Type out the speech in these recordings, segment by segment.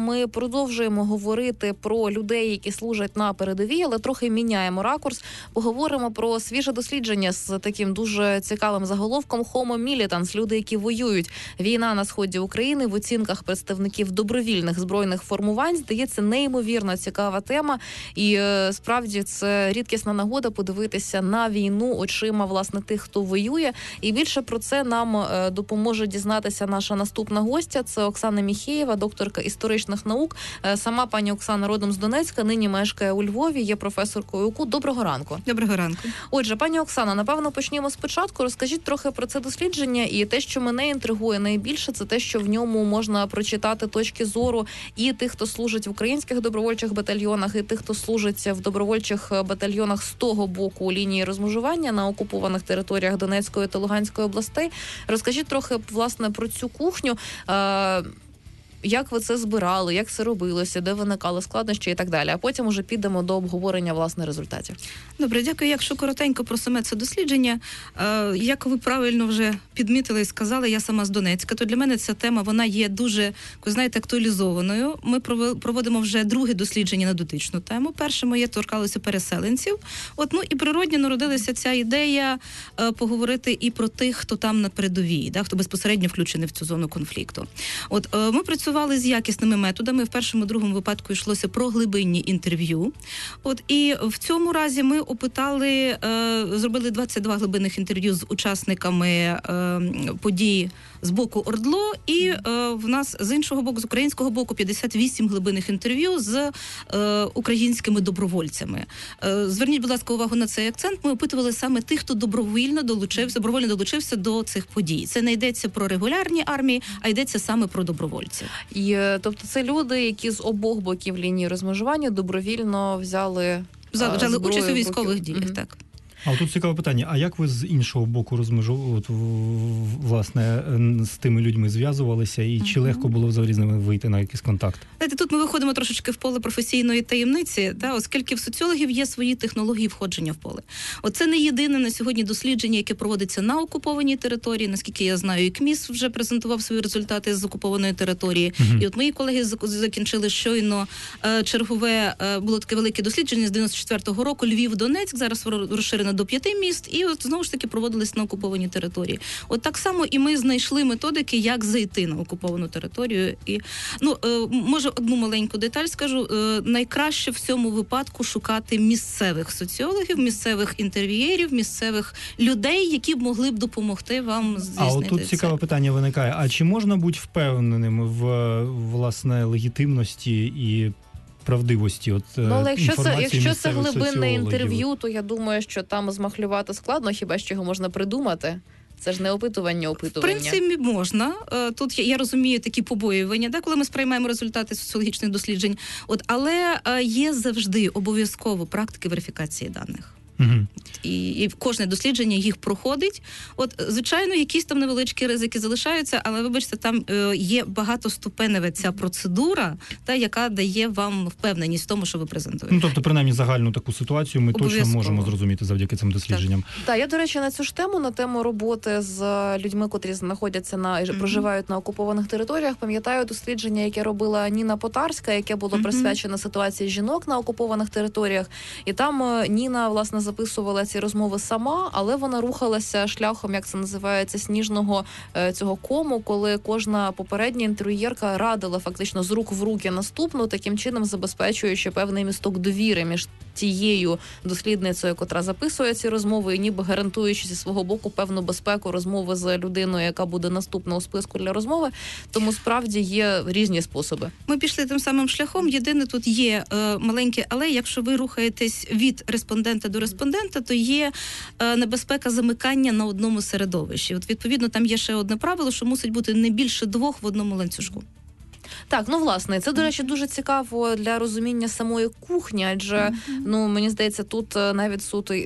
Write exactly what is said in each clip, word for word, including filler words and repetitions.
ми продовжуємо говорити про людей, які служать на передовій, але трохи міняємо ракурс. Поговоримо про свіже дослідження з таким дуже цікавим заголовком «Homo militans» – люди, які воюють. Війна на сході України в оцінках представників добровільних збройних формувань, здається, неймовірно цікава тема. І е, справді це рідкісна нагода подивитися на війну очима, власне, тих, хто воює. І більше про це нам е, допоможе дізнатися наша наступна гостя. Це Оксана Міхеєва, докторка історичних наук. Е, сама пані Оксана родом з Донецька, нині мешкає у Львові, є професоркою УКУ. Доброго ранку. Доброго ранку. Отже, пані Оксана, напевно, почнімо спочатку. Розкажіть трохи про це дослідження. І те, що мене інтригує найбільше, це те, що в ньому можна прочитати точки зору і тих, хто служить в українських добровольчих батальйонах, і тих, хто служить в добровольчих батальйонах з того боку лінії розмежування на окупованих територіях Донецької та Луганської областей. Розкажіть трохи, власне, про цю кухню. Як ви це збирали, як це робилося, де виникали складнощі і так далі. А потім уже підемо до обговорення, власне, результатів. Добре, дякую. Якщо коротенько про саме це дослідження, е, як ви правильно вже підмітили і сказали, я сама з Донецька, то для мене ця тема, вона є дуже, ви знаєте, актуалізованою. Ми проводимо вже друге дослідження на дотичну тему. Перше моє торкалося переселенців. От, ну і природньо народилася ця ідея е, поговорити і про тих, хто там на передовій, да, хто безпосередньо включений в цю зону конфлікту. От, е, ми працювали з якісними методами. В першому, другому випадку йшлося про глибинні інтерв'ю. От, і в цьому разі ми опитали, е, зробили двадцять два глибинних інтерв'ю з учасниками е, подій з боку ОРДЛО, і е, в нас з іншого боку, з українського боку, п'ятдесят вісім глибинних інтерв'ю з е, українськими добровольцями. Е, зверніть, будь ласка, увагу на цей акцент. Ми опитували саме тих, хто добровільно долучився, добровольно долучився до цих подій. Це не йдеться про регулярні армії, а йдеться саме про добровольців. І, тобто це люди, які з обох боків лінії розмежування добровільно взяли, взяли, взяли участь у військових діях, mm-hmm. так. А тут цікаве питання, а як ви з іншого боку розмежу, от, власне, з тими людьми зв'язувалися, і чи uh-huh. легко було взагалі з ними вийти на якийсь контакт? Знаєте, тут ми виходимо трошечки в поле професійної таємниці, та, оскільки в соціологів є свої технології входження в поле. Оце не єдине на сьогодні дослідження, яке проводиться на окупованій території. Наскільки я знаю, і КМІС вже презентував свої результати з окупованої території. Uh-huh. І от мої колеги закінчили щойно чергове, було таке велике дослідження з дев'яносто четвертого року, Львів-Донецьк, зараз розширено до п'яти міст, і от знову ж таки проводились на окупованій території. От так само і ми знайшли методики, як зайти на окуповану територію. І, ну, е, може, одну маленьку деталь скажу. Е, найкраще в цьому випадку шукати місцевих соціологів, місцевих інтерв'єрів, місцевих людей, які б могли б допомогти вам здійснити це. А от тут цікаве питання виникає. А чи можна бути впевненим в, власне, легітимності і правдивості от ну, але якщо це, якщо це глибинне соціологів. інтерв'ю, то я думаю, що там змахлювати складно, хіба що його можна придумати. Це ж не опитування, опитування. В принципі, можна. Тут я, я розумію такі побоювання, да, коли ми сприймаємо результати соціологічних досліджень. От, але є завжди обов'язково практики верифікації даних. Угу. І, і кожне дослідження їх проходить. От, звичайно, якісь там невеличкі ризики залишаються, але, вибачте, там е, є багатоступенева ця процедура, та, яка дає вам впевненість в тому, що ви презентуєте. Ну, тобто, принаймні, загальну таку ситуацію ми точно можемо зрозуміти завдяки цим дослідженням. Так, так, я, до речі, на цю ж тему, на тему роботи з людьми, котрі знаходяться на, mm-hmm. проживають на окупованих територіях, пам'ятаю дослідження, яке робила Ніна Потарська, яке було mm-hmm. присвячено ситуації жінок на окупованих територіях. І там Ніна, власне, записувала ці розмови сама, але вона рухалася шляхом, як це називається, сніжного е, цього кому, коли кожна попередня інтерв'єрка радила фактично з рук в руки наступну, таким чином забезпечуючи певний місток довіри між тією дослідницею, котра записує ці розмови, і ніби гарантуючи зі свого боку певну безпеку розмови з людиною, яка буде наступна у списку для розмови. Тому справді є різні способи. Ми пішли тим самим шляхом. Єдине, тут є е, маленьке, але якщо ви рухаєтесь від респондента до респондента, то є е, небезпека замикання на одному середовищі. От, відповідно, там є ще одне правило, що мусить бути не більше двох в одному ланцюжку. Так, ну, власне, це, до речі, дуже цікаво для розуміння самої кухні, адже, mm-hmm. ну, мені здається, тут навіть суто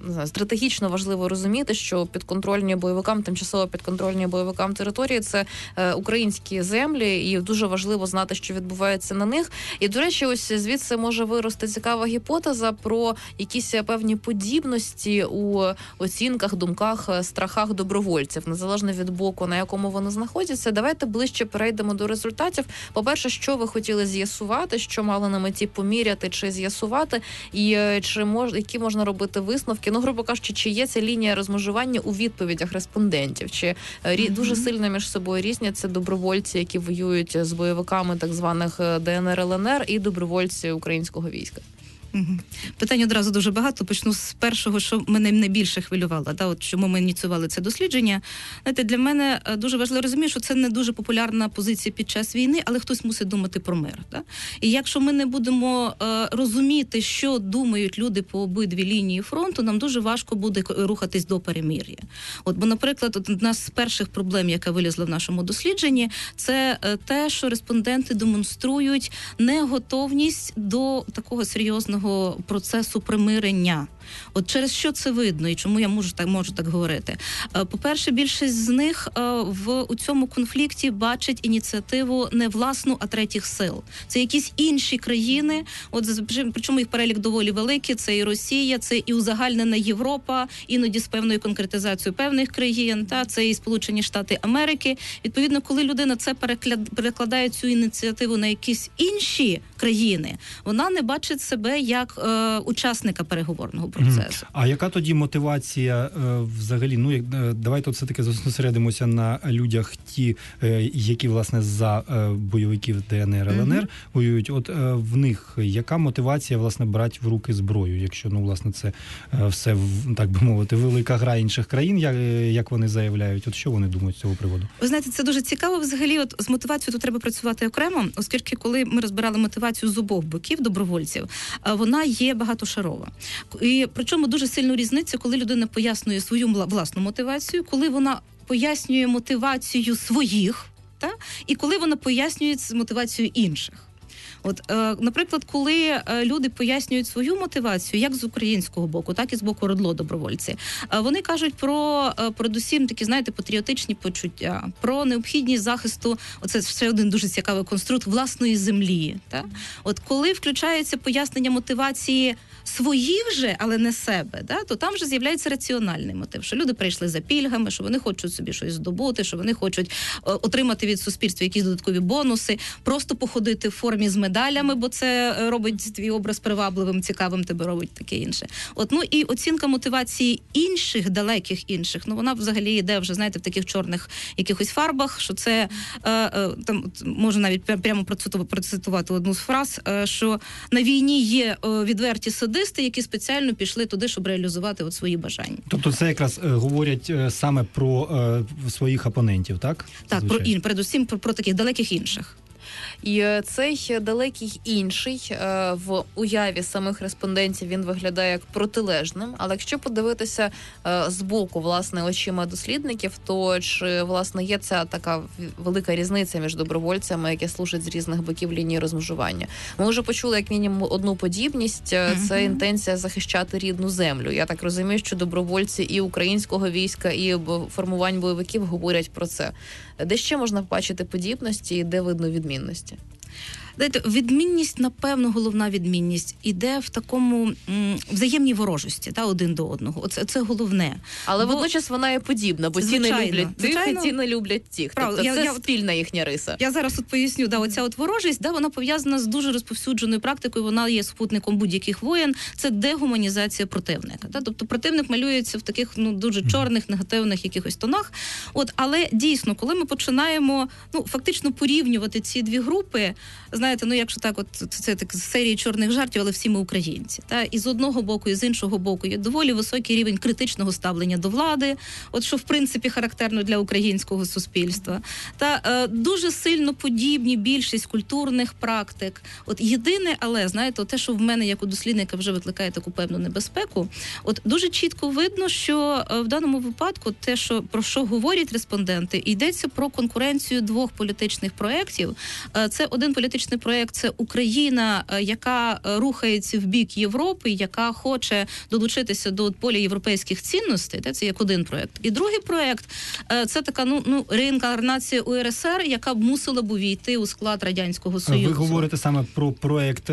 не знаю, стратегічно важливо розуміти, що підконтрольні бойовикам, тимчасово підконтрольні бойовикам території це е, українські землі, і дуже важливо знати, що відбувається на них. І, до речі, ось звідси може вирости цікава гіпотеза про якісь певні подібності у оцінках, думках, страхах добровольців, незалежно від боку, на якому вони знаходяться. Давайте ближче перейдемо до результатів. По-перше, що ви хотіли з'ясувати, що мали на меті поміряти чи з'ясувати, і чи мож, які можна робити висновки? Ну, грубо кажучи, чи є ця лінія розмежування у відповідях респондентів? Чи mm-hmm. дуже сильно між собою різняться добровольці, які воюють з бойовиками так званих Де Ен Ер, Ел Ен Ер, і добровольці українського війська? Угу. Питань одразу дуже багато. Почну з першого, що мене найбільше хвилювало, да, от чому ми ініціювали це дослідження. Знаєте, для мене дуже важливо розуміти, що це не дуже популярна позиція під час війни, але хтось мусить думати про мир. Да? І якщо ми не будемо е, розуміти, що думають люди по обидві лінії фронту, нам дуже важко буде рухатись до перемир'я. От, бо, наприклад, от одна з перших проблем, яка вилізла в нашому дослідженні, це е, те, що респонденти демонструють неготовність до такого серйозного процесу примирення. От через що це видно і чому я можу так можу так говорити? По-перше, більшість з них в у цьому конфлікті бачить ініціативу не власну, а третіх сил. Це якісь інші країни. От причому їх перелік доволі великий. Це і Росія, це і узагальнена Європа, іноді з певною конкретизацією певних країн. Та це і Сполучені Штати Америки. Відповідно, коли людина це перекладає цю ініціативу на якісь інші країни, вона не бачить себе як е, учасника переговорного процесу. А яка тоді мотивація е, взагалі? Ну, як, е, давайте все-таки зосередимося на людях, ті, е, які, власне, за е, бойовиків Де Ен Ер, Ел Ен Ер mm-hmm. воюють. От е, в них яка мотивація, власне, брати в руки зброю, якщо, ну, власне, це е, все, так би мовити, велика гра інших країн, як, як вони заявляють? От що вони думають з цього приводу? Ви знаєте, це дуже цікаво. Взагалі, от з мотивацією тут треба працювати окремо, оскільки, коли ми розбирали мотивацію з обох боків добровольців, вона є багатошарова. І причому дуже сильну різницю, коли людина пояснює свою власну мотивацію, коли вона пояснює мотивацію своїх, та? І коли вона пояснює мотивацію інших. От, е, наприклад, коли е, люди пояснюють свою мотивацію, як з українського боку, так і з боку РОДЛО добровольці, е, вони кажуть про, е, передусім, такі, знаєте, патріотичні почуття, про необхідність захисту, оце ще один дуже цікавий конструкт, власної землі. Так? От коли включається пояснення мотивації своїх же, але не себе, да, то там вже з'являється раціональний мотив, що люди прийшли за пільгами, що вони хочуть собі щось здобути, що вони хочуть е, отримати від суспільства якісь додаткові бонуси, просто походити в формі з медалями, бо це робить твій образ привабливим, цікавим, тебе робить таке інше. От, ну і оцінка мотивації інших, далеких інших, ну вона взагалі йде вже, знаєте, в таких чорних якихось фарбах, що це, е, е, там, можу навіть прямо процитувати одну з фраз, е, що на війні є е, відверті садисти, які спеціально пішли туди, щоб реалізувати от свої бажання. Тобто це якраз е, говорять е, саме про е, своїх опонентів, так? Так, про, і, передусім про, про таких далеких інших. І цей далекий інший в уяві самих респондентів він виглядає як протилежним. Але якщо подивитися з боку, власне, очима дослідників, то чи, власне, є ця така велика різниця між добровольцями, які служать з різних боків лінії розмежування? Ми вже почули як мінімум одну подібність. Це mm-hmm. інтенція захищати рідну землю. Я так розумію, що добровольці і українського війська, і формувань бойовиків говорять про це. Де ще можна побачити подібності і де видно відмінності? Знаєте, відмінність, напевно, головна відмінність іде в такому м, взаємній ворожості, та, один до одного. Оце це головне. Але бо, водночас вона є подібна, бо ті не люблять тих, і ті не люблять тих. Правда, тобто я, це я, спільна їхня риса. Я зараз от поясню, да, оця от ворожість, да, вона пов'язана з дуже розповсюдженою практикою, вона є супутником будь-яких воєн, це дегуманізація противника. Та? Тобто противник малюється в таких, ну, дуже чорних, негативних якихось тонах. От, але дійсно, коли ми починаємо, ну, фактично порівнювати ці дві групи, знаєте, ну якщо так, от це так з серії чорних жартів, але всі ми українці. Та і з одного боку, і з іншого боку є доволі високий рівень критичного ставлення до влади, от що в принципі характерно для українського суспільства. Та е, дуже сильно подібні більшість культурних практик. От єдине, але знаєте, те, що в мене як у дослідника вже викликає таку певну небезпеку. От дуже чітко видно, що е, в даному випадку те, що про що говорять респонденти, йдеться про конкуренцію двох політичних проєктів. Е, це один політичний власне проект це Україна, яка рухається в бік Європи, яка хоче долучитися до поля європейських цінностей. Це як один проект. І другий проект це така ну ну реінкарнація У Р С Р, яка б мусила б увійти у склад Радянського Союзу. Ви говорите саме про проект,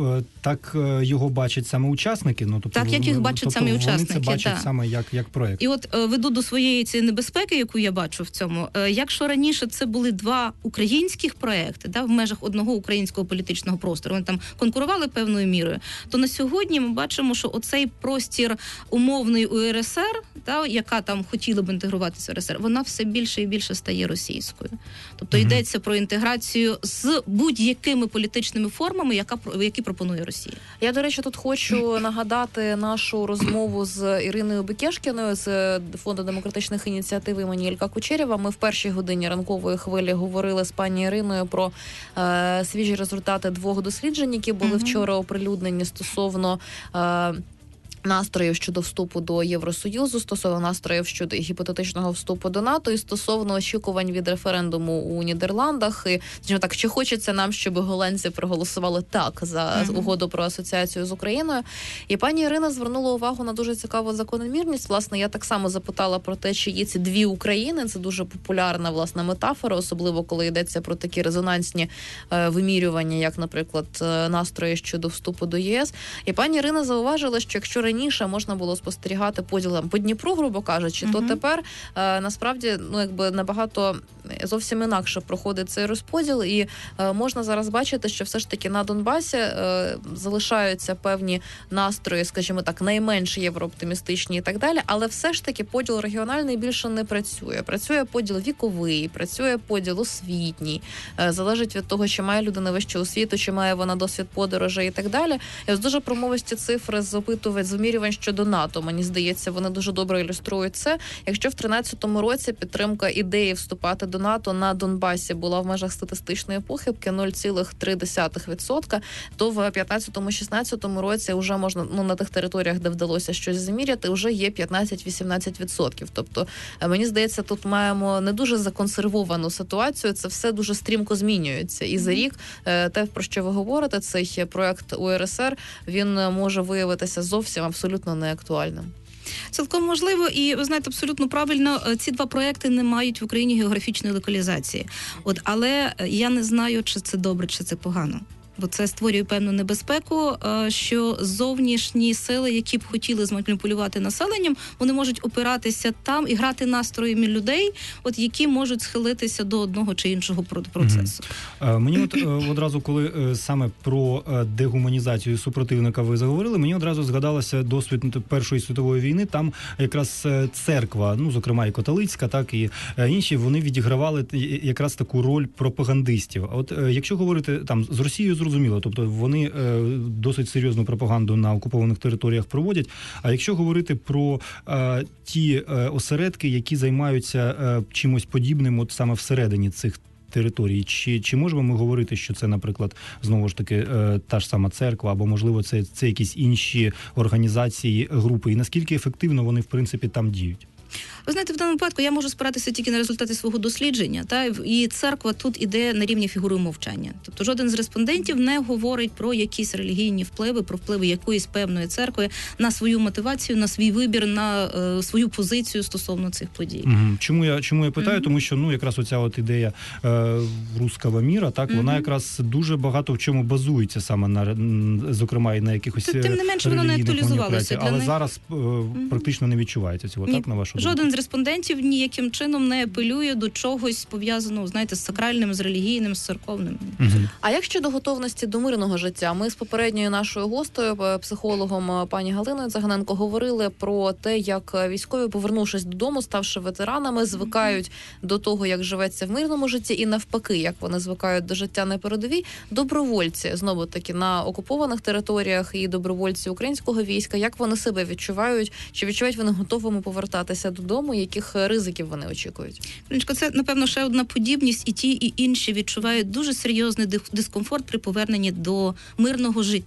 так його бачать саме учасники? Ну тобто так, як їх бачать тобто самі вони учасники. Це бачать так. саме як як проект. І от веду до своєї цієї небезпеки, яку я бачу в цьому. Якщо раніше це були два українських проекти, да, в межах одного українського політичного простору, вони там конкурували певною мірою, то на сьогодні ми бачимо, що оцей простір умовний У Р С Р, да, яка там хотіла б інтегруватися в У Р С Р, вона все більше і більше стає російською. Тобто mm-hmm. йдеться про інтеграцію з будь-якими політичними формами, яка, які пропонує Росія. Я, до речі, тут хочу нагадати нашу розмову з Іриною Бекешкіною з Фонду демократичних ініціатив імені Ілька Кучерєва. Ми в першій годині ранкової хвилі говорили з пані Іриною про е, свіжі результати двох досліджень, які були mm-hmm. вчора оприлюднені стосовно е, настроїв щодо вступу до Євросоюзу, стосовно настроїв щодо гіпотетичного вступу до НАТО і стосовно очікувань від референдуму у Нідерландах. І, скажімо так, чи хочеться нам, щоб голландці проголосували так за mm-hmm. угоду про асоціацію з Україною. І пані Ірина звернула увагу на дуже цікаву закономірність. Власне, я так само запитала про те, чи є ці дві України. Це дуже популярна, власне, метафора, особливо коли йдеться про такі резонансні е, вимірювання, як, наприклад, настрої щодо вступу до Є С. І пані Ірина зауважила, що якщо раніше можна було спостерігати поділом по Дніпру, грубо кажучи, uh-huh. то тепер е, насправді ну якби набагато зовсім інакше проходить цей розподіл, і е, можна зараз бачити, що все ж таки на Донбасі е, залишаються певні настрої, скажімо так, найменш єврооптимістичні і так далі, але все ж таки поділ регіональний більше не працює. Працює поділ віковий, працює поділ освітній, е, залежить від того, чи має людина вищу освіту, чи має вона досвід подорожей і так далі. І ось дуже промовисті цифри з опитувань, з вимірювань щодо НАТО, мені здається, вони дуже добре ілюструють це. Якщо в тринадцятому році підтримка ідеї вступати до НАТО на Донбасі була в межах статистичної похибки нуль цілих три десятих відсотка, то в п'ятнадцятому-шістнадцятому році вже можна, ну, на тих територіях, де вдалося щось заміряти, вже є п'ятнадцять-вісімнадцять відсотків. Тобто, мені здається, тут маємо не дуже законсервовану ситуацію, це все дуже стрімко змінюється. І за рік те, про що ви говорите, цей проект У Р С Р, він може виявитися зовсім абсолютно неактуальним. Цілком можливо, і ви знаєте, абсолютно правильно, ці два проекти не мають в Україні географічної локалізації. От, але я не знаю, чи це добре, чи це погано. Бо це створює певну небезпеку, що зовнішні сили, які б хотіли зманіпулювати населенням, вони можуть опиратися там і грати настроями людей, от які можуть схилитися до одного чи іншого процесу. Mm-hmm. Мені от одразу, коли саме про дегуманізацію супротивника ви заговорили, мені одразу згадалося досвід Першої світової війни. Там якраз церква, ну зокрема і католицька, так і інші, вони відігравали якраз таку роль пропагандистів. А от якщо говорити там з Росією, зрозуміло, тобто вони е, досить серйозну пропаганду на окупованих територіях проводять. А якщо говорити про е, ті е, осередки, які займаються е, чимось подібним, от саме всередині цих територій, чи, чи можемо ми говорити, що це, наприклад, знову ж таки е, та ж сама церква, або можливо це, це якісь інші організації, групи, і наскільки ефективно вони в принципі там діють? Ви знаєте, в даному випадку я можу спиратися тільки на результати свого дослідження, та і церква тут іде на рівні фігури мовчання. Тобто жоден з респондентів не говорить про якісь релігійні впливи, про впливи якоїсь певної церкви на свою мотивацію, на свій вибір, на е, свою позицію стосовно цих подій. Угу. Чому я чому я питаю? Угу. Тому що ну якраз оця от ідея е, руского міра, так, угу. вона якраз дуже багато в чому базується саме на, зокрема, і на якихось тим не менше воно не актуалізувалося. Але них... зараз е, угу. практично не відчувається цього, Ні. так, на вашу думку? Жоден з респондентів ніяким чином не апелює до чогось пов'язаного, знаєте, з сакральним, з релігійним, з церковним. Угу. А як щодо готовності до мирного життя? Ми з попередньою нашою гостею, психологом пані Галиною Цаганенко, говорили про те, як військові, повернувшись додому, ставши ветеранами, звикають mm-hmm. до того, як живеться в мирному житті, і навпаки, як вони звикають до життя на передовій. Добровольці, знову таки, на окупованих територіях і добровольці українського війська, як вони себе відчувають? Чи відчувають вони готовими повертатися додому? Яких ризиків вони очікують? Нічко, це, напевно, ще одна подібність. І ті, і інші відчувають дуже серйозний дискомфорт при поверненні до мирного життя.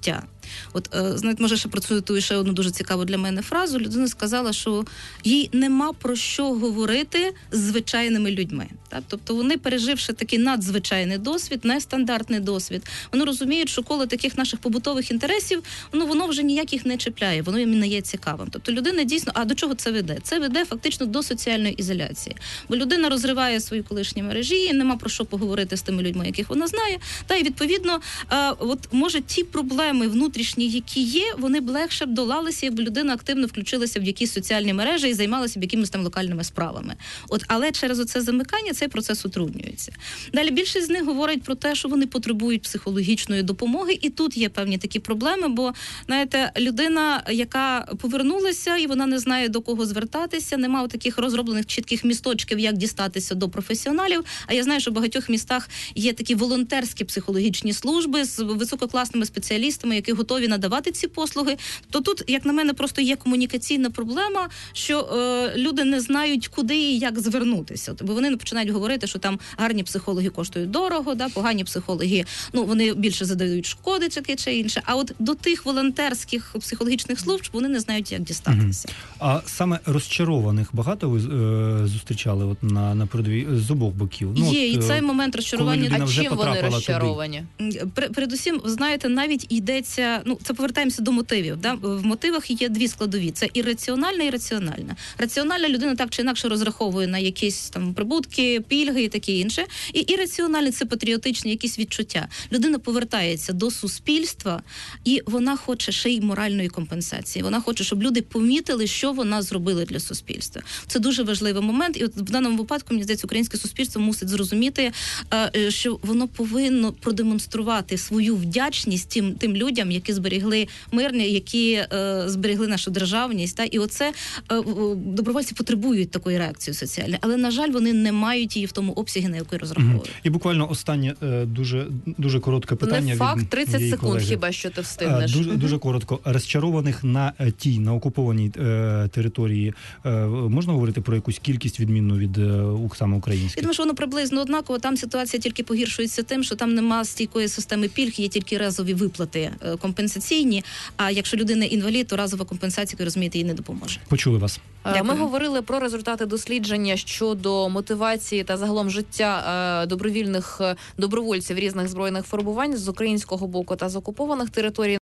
От, е, знаєте, може, ще процитую ще одну дуже цікаву для мене фразу. Людина сказала, що їй нема про що говорити з звичайними людьми. Так? Тобто вони, переживши такий надзвичайний досвід, нестандартний досвід, вони розуміють, що коло таких наших побутових інтересів, ну, воно вже ніяких не чіпляє, воно їм не є цікавим. Тобто людина дійсно, а до чого це веде? Це веде фактично до соціальної ізоляції. Бо людина розриває свої колишні мережі, нема про що поговорити з тими людьми, яких вона знає, та і відповідно, а, от може ті проблеми внутрішні, які є, вони б легше б долалися, якби людина активно включилася в якісь соціальні мережі і займалася б якимись там локальними справами. От, але через оце замикання цей процес утруднюється. Далі більшість з них говорить про те, що вони потребують психологічної допомоги, і тут є певні такі проблеми, бо, знаєте, людина, яка повернулася, і вона не знає, до кого звертатися, немає таких розроблених чітких місточків, як дістатися до професіоналів, а я знаю, що в багатьох містах є такі волонтерські психологічні служби з висококласними спеціалістами, які готові надавати ці послуги. То тут, як на мене, просто є комунікаційна проблема, що е, люди не знають, куди і як звернутися. Бо вони починають говорити, що там гарні психологи коштують дорого, да, погані психологи, ну, вони більше задають шкоди, таке чи інше. А от до тих волонтерських психологічних служб вони не знають, як дістатися. Угу. А саме розчарованих багато ви е, зустрічали от на, на передовій з обох боків? Ну, є, от, і цей момент розчарування. А чим вони розчаровані? Передусім, знаєте, навіть йдеться, ну, це повертаємося до мотивів. Да? В мотивах є дві складові. Це ірраціональна і раціональна. Раціональна людина так чи інакше розраховує на якісь там прибутки, пільги і таке інше. І ірраціональні – це патріотичні якісь відчуття. Людина повертається до суспільства, і вона хоче ще й моральної компенсації. Вона хоче, щоб люди помітили, що вона зробила для суспільства. Це дуже важливий момент. І от в даному випадку, мені здається, українське суспільство мусить зрозуміти, що воно повинно продемонструвати свою вдячність тим, тим людям, які зберегли мирні, які е, зберегли нашу державність. Та? І оце е, добровольці потребують такої реакції соціальної. Але, на жаль, вони не мають її в тому обсязі, на який розраховують. Угу. І буквально останнє е, дуже, дуже коротке питання. Не факт, від тридцять секунд колеги. хіба що ти встигнеш. Дуже, дуже коротко. Розчарованих на тій, на окупованій е, території, е, можна говорити про якусь кількість відмінну від е, саме українських? Я думаю, що воно приблизно однаково. Там ситуація тільки погіршується тим, що там нема стійкої системи пільг, є тільки разові виплати е, компенсаційні, а якщо людина інвалід, то разова компенсація, ви розумієте, їй не допоможе. Почули вас. Дякую. Ми говорили про результати дослідження щодо мотивації та загалом життя добровільних добровольців різних збройних формувань з українського боку та з окупованих територій.